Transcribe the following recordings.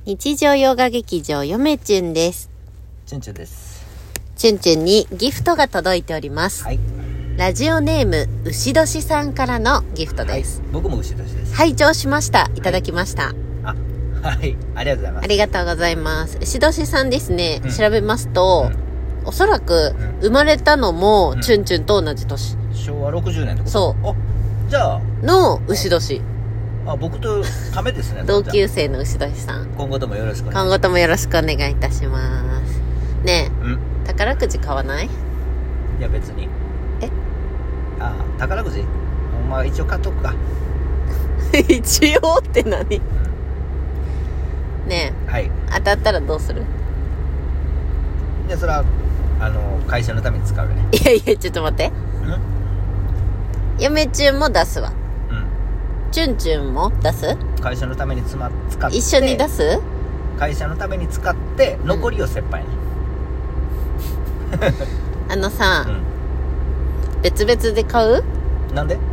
日常洋画劇場よめちゅんです。 チュンチュンです。 チュンチュンにギフトが届いております。 はい。 ラジオネーム牛年さんからのギフトです。 はい、僕も牛年です。 拝聴しました。いただきました。 はい、ありがとうございます。 ありがとうございます。牛年さんですね、調べますと、おそらく生まれたのもチュンチュンと同じ年。 昭和60年ってこと？ そう。 あ、じゃあの牛年。 僕とためですね。 同級生の牛年さん。 今後ともよろしくお願いします。 今後ともよろしくお願いいたします。ねえ、宝くじ買わない？ いや別に。宝くじ？まあ一応買っとくか。 一応って何？ねえ、 はい。 当たったらどうする？ いやそれは会社のために使うよね。 いやいや、ちょっと待って。嫁チュンも出すわ。チュンチュンも出す？ 会社のために使って一緒に出す？ 会社のために使って残りを折半に、 さ、別々で買う？ なんで？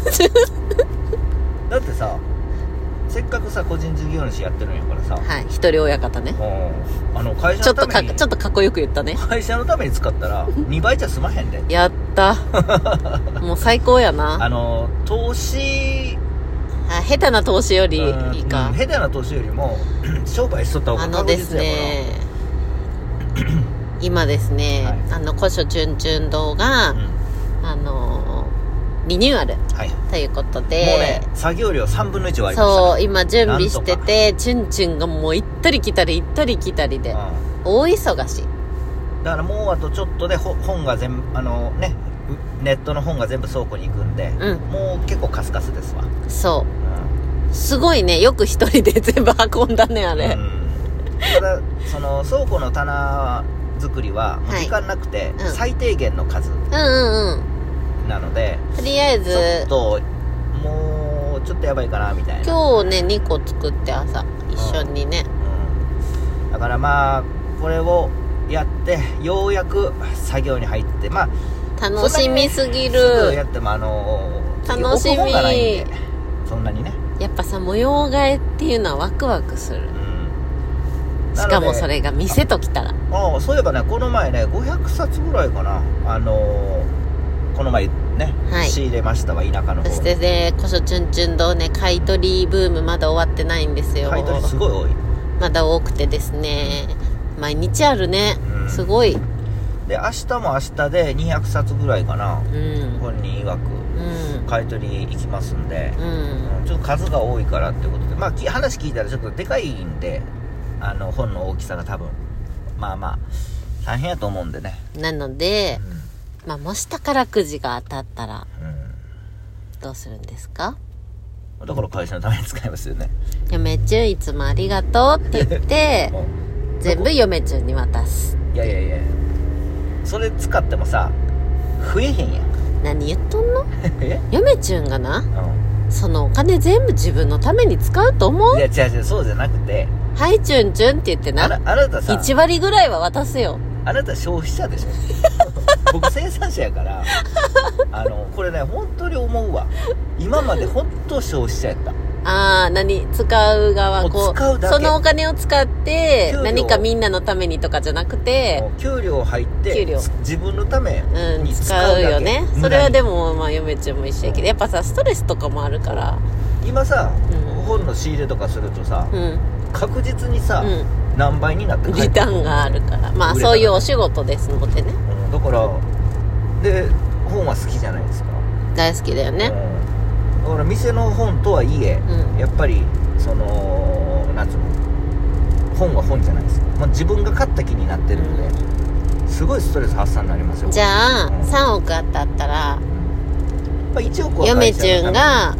だってさ、せっかくさ個人事業主やってるんやからさ、 はい、一人親方ね。 会社のためにちょっとかっこよく言ったね。 会社のために使ったら2倍じゃ済まへんで。 やったもう最高やな。 投資、 下手な投資よりいいか。 下手な投資よりも商売しとった方が確実やから。 今ですね、古書チュンチュン堂が、リニューアル、ということで、 もうね作業量3分の1割りました。 そう今準備してて、チュンチュンがもう行ったり来たり行ったり来たりで、大忙しい。 だからもうあとちょっとで本が全部ネットの本が全部倉庫に行くんで、もう結構カスカスですわ。 そう、すごいね、よく一人で全部運んだねあれ。 ただその倉庫の棚作りはもう時間なくて、最低限の数なので、 とりあえずちょっともうちょっとやばいかなみたいな。 今日ね2個作って朝一緒にね、 だからまあこれをやってようやく作業に入って、まあ楽しみすぎる。 すぐやっても楽しみ。 置く本がないんでそんなにね。 やっぱさ、模様替えっていうのはワクワクする。しかもそれが店ときたら。 そういえばね、この前ね500冊ぐらいかな、この前ね、仕入れましたわ、田舎の方。 そしてね、古書チュンチュン堂ね、買い取りブームまだ終わってないんですよ。 買い取りすごい多い。 まだ多くてですね、毎日あるね、すごい。 で明日も明日で200冊ぐらいかな、本人曰く、買い取り行きますんで、ちょっと数が多いからってことで、まあ話聞いたらちょっとでかいんで、本の大きさが多分まあ大変やと思うんでね。なので、もし宝くじが当たったら、どうするんですか？ だから会社のために使いますよね。 嫁チュンいつもありがとうって言って全部嫁チュンに渡す。 いやそれ使ってもさ増えへんやん。 何言っとんの？嫁チュンがな、そのお金全部自分のために使うと思う？ いや違うそうじゃなくて、 はいチュンチュンって言ってな、 あなたさ 1割ぐらいは渡すよ。 あなた消費者でしょ。僕生産者やからこれね本当に思うわ。今まで本当消費者やった。 使う側、 使うだけ、 そのお金を使って何かみんなのためにとかじゃなくて、 給料入って自分のために使うだけ、 使うよね。それはでも嫁ちゃんも一緒やけど、やっぱさストレスとかもあるから。 今さ、本の仕入れとかするとさ、確実にさ、何倍になってリターンがあるから、そういうお仕事ですのでね。 だからで本は好きじゃないですか。 大好きだよね。 だから店の本とはいえ、やっぱりそのなんつうの、本は本じゃないですか。自分が買った気になってるんで、すごいストレス発散になりますよ。 じゃあ、3億当たったら、 1億は嫁ちゅんが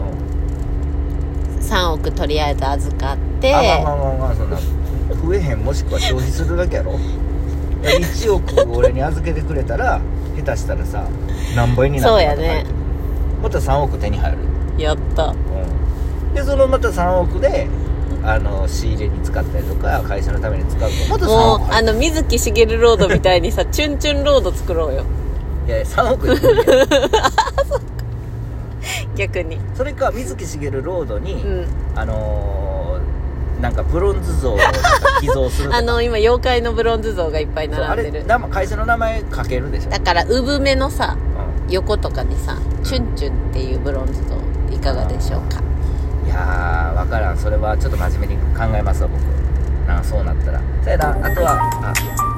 3億とりあえず預かって、 そんな増えへん、もしくは消費するだけやろ。1億俺に預けてくれたら下手したらさ何倍になる。 そうやね。 また3億手に入る。 やった、 でそのまた3億で仕入れに使ったりとか会社のために使うとまた3億入る。 もう水木しげるロードみたいにさチュンチュンロード作ろうよ。 いや3億で無理や。 逆にそれか水木しげるロードに、 なんかブロンズ像を寄贈するとか今妖怪のブロンズ像がいっぱい並んでる。 会社の名前書けるでしょ。 だから産めのさ、横とかにさチュンチュンっていうブロンズ像いかがでしょうか。 いやー分からん。それはちょっと真面目に考えますわ僕。そうなったら。そやな。あとは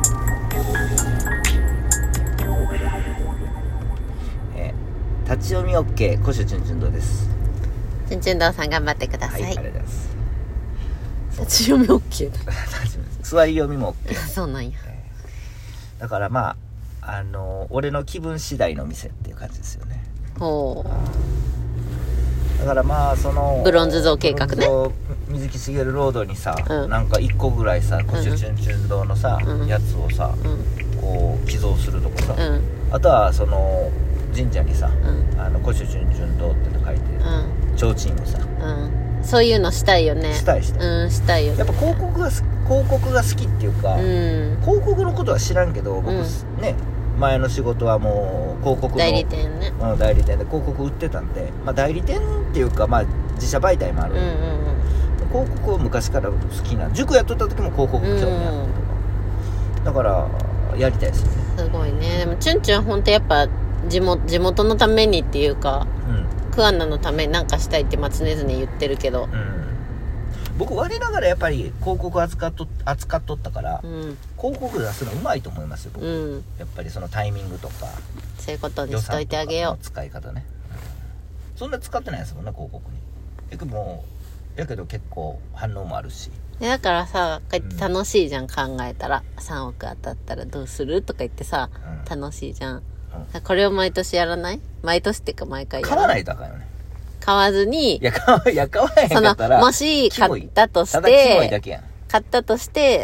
立ち読み OK 古書チュンチュン堂です。 チュンチュン堂さん頑張ってください。 はい、ありがとうございます。 立ち読み OK だ。 座り読みも OK そうなんや。 だからまあ俺の気分次第の店っていう感じですよね。 ほう。 だからまあそのブロンズ像計画ね。 水木しげるロードにさ、 うん、 なんか1個ぐらいさ古書チュンチュン堂のさ、やつをさ、こう寄贈するとかさ、あとはその神社にさ、古書チュンチュン堂っての書いてる提灯をさ、 そういうのしたいよね。 したいしたいよね。 やっぱ広告が好きっていうか、広告のことは知らんけど僕、ね前の仕事はもう広告の代理店ね、 代理店で広告売ってたんで、まあ、代理店っていうか、まあ、自社媒体もある、広告を昔から好きな、塾やっとった時も広告興味あったとか、だからやりたいですよね。 すごいね。でもチュンチュンは本当やっぱ地元のためにっていうか、桑名のために何かしたいって常々言ってるけど、 僕我ながらやっぱり広告扱っとったから、広告出すのうまいと思いますよ僕、やっぱりそのタイミングとかそういうことにしといてあげよう。 使い方ね、そんな使ってないですもんね広告に。やけど結構反応もあるし。 だからさ、こうやって楽しいじゃん、考えたら3億当たったらどうするとか言ってさ、楽しいじゃん、これを毎年やらない？毎年っていうか毎回やらない？ 買わないとあかんよね。 買わずに、 買わへんかったらもし買ったとして、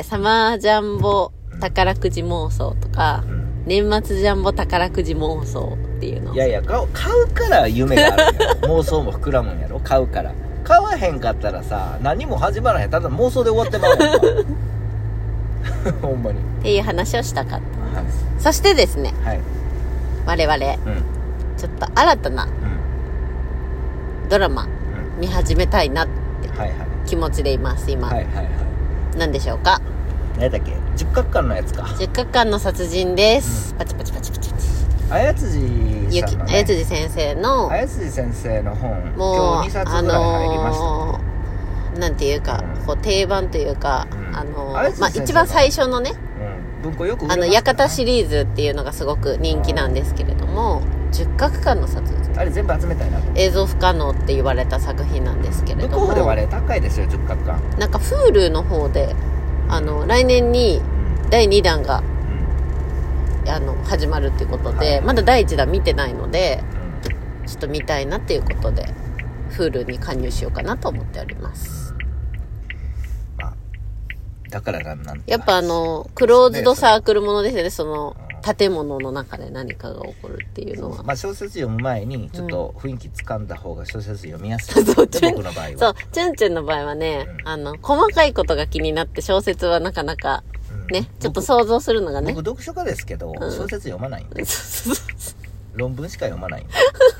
サマージャンボ宝くじ妄想とか、年末ジャンボ宝くじ妄想っていうの。 いやいや、買うから夢があるんやろ。妄想も膨らむんやろ、買うから。買わへんかったらさ、何も始まらへん。ただ妄想で終わってまうやんか。ほんまに。 っていう話をしたかった。そしてですね、我々、ちょっと新たな、ドラマ見始めたいなって気持ちでいます今。何でしょうか？ 何だっけ？十角館のやつか。 十角館の殺人です。パチパチパチパチパチ。 綾辻さんのね、 綾辻先生の本、 もう今日2冊ぐらい入りましたね。 なんていうか、こう定番というか、まあ一番最初のね、 文庫よく売れますからね。 館シリーズっていうのがすごく人気なんですけれども、十角館の殺人、 あれ全部集めたいなと。 映像不可能って言われた作品なんですけれども、 向こうではね高いですよ十角館。 なんか Hulu の方で来年に第2弾が、始まるっていうことで、まだ第1弾見てないので、ちょっと見たいなっていうことで Hulu に加入しようかなと思っております。 だからなんやっぱクローズドサークルものですよね。その建物の中で何かが起こるっていうのは、 まあ、小説読む前にちょっと雰囲気つかんだ方が小説読みやすい、 僕の場合は。 そう、チュンチュンの場合はね、細かいことが気になって小説はなかなかね、ちょっと想像するのがね。 僕読書家ですけど、小説読まないんで論文しか読まないんで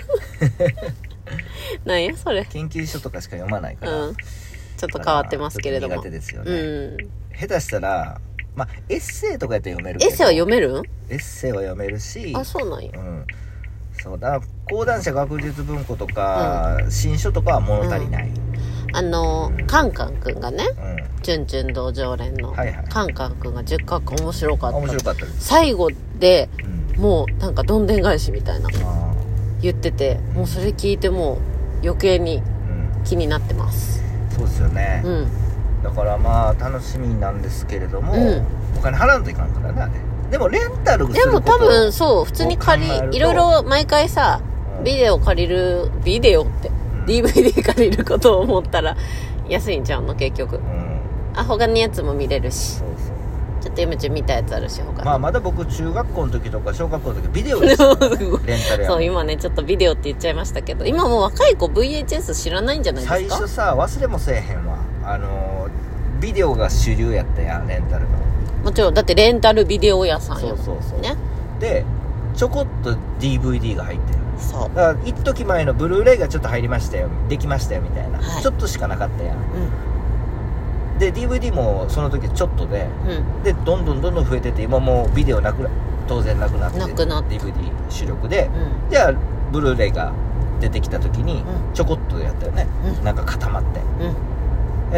なんやそれ。 研究書とかしか読まないから、 ちょっと変わってますけれども、 苦手ですよね。下手したらまあエッセイとかやったら読めるけど。 エッセイは読める？ エッセイは読めるし、 そうなんや。 そうだ、講談社学術文庫とか、新書とかは物足りない。 カンカンくんがね、チュンチュン道常連のカンカンくんが十角館面白かった。 面白かったです。 最後で、もうなんかどんでん返しみたいな言ってて、もうそれ聞いてもう余計に気になってます。 そうですよね。だからまあ楽しみなんですけれども、お金払うといかんからねあれ。でもレンタルすること、 でも多分そう普通にいろいろ毎回さ、ビデオ借りる、ビデオって、DVD 借りることを思ったら安いんちゃうの結局。他のやつも見れるし、ちょっと夢見たやつあるし、他まだ僕中学校の時とか小学校の時ビデオですよ、ね、レンタルや。 そう今ねちょっとビデオって言っちゃいましたけど、今もう若い子 VHS 知らないんじゃないですか。 最初さ忘れもせえへんわ、ビデオが主流やったやん、レンタルの。 もちろんだってレンタルビデオ屋さんやもん。 そうね。 でちょこっと DVD が入ってる。 そうだから一時前のブルーレイがちょっと入りましたよ、できましたよみたいな、ちょっとしかなかったやん。 で DVD もその時ちょっとで、でどんどん増えてて、今もうビデオ当然なくなって DVD 主力で、じゃあブルーレイが出てきた時にちょこっとやったよね、なんか固まって、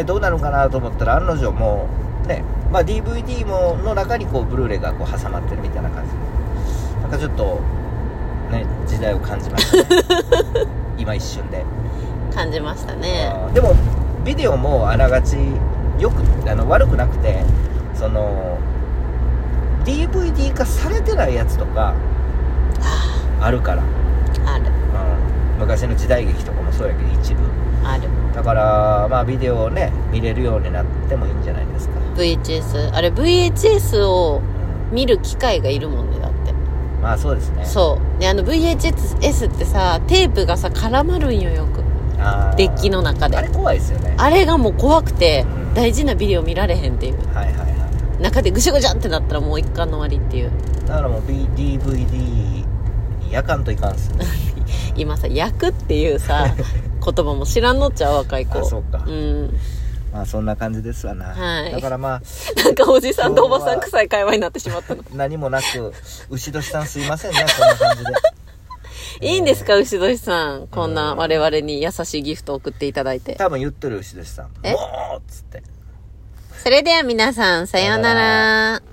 どうなるかなと思ったら案の定もうね、まあ DVD もの中にこうブルーレイがこう挟まってるみたいな感じで、なんかちょっとね時代を感じましたね今一瞬で感じましたね。 でもビデオもあながち悪くなくて、その DVD 化されてないやつとかあるから、 ある、 昔の時代劇とかもそうやけど一部ある。 だからまあビデオをね見れるようになってもいいんじゃないですか。 VHS あれ VHS を見る機会がいるもんね。だってまあそうですね。 そうで、VHS ってさテープがさ絡まるんよ、よくデッキの中で。 あれ怖いですよね。 あれがもう怖くて、大事なビデオ見られへんっていう、中でぐしゃぐしゃってなったらもう一巻の終わりっていう。 だからもう DVD に焼かんといかんっすね今さ焼くっていうさ言葉も知らんのっちゃう、若い子。 そうか。まあそんな感じですわな。 はい。 だからまあなんかおじさんとおばさん臭い会話になってしまったの。 何もなく、牛年さんすいませんね、こんな感じで。 いいんですか、牛年さん。こんな我々に優しいギフトを送っていただいて。 多分言ってる牛年さん。もうっつって。 それでは皆さん、さようなら。